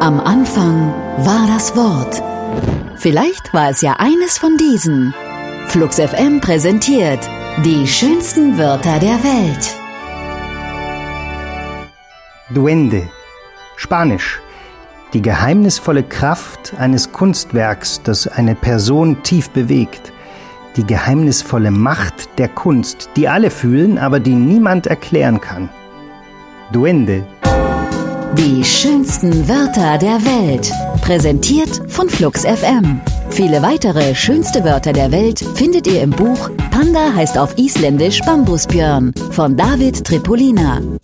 Am Anfang war das Wort. Vielleicht war es ja eines von diesen. Flux FM präsentiert die schönsten Wörter der Welt. Duende, Spanisch. Die geheimnisvolle Kraft eines Kunstwerks, das eine Person tief bewegt. Die geheimnisvolle Macht der Kunst, die alle fühlen, aber die niemand erklären kann. Duende. Die schönsten Wörter der Welt. Präsentiert von Flux FM. Viele weitere schönste Wörter der Welt findet ihr im Buch Panda heißt auf Isländisch Bambusbjörn von David Tripolina.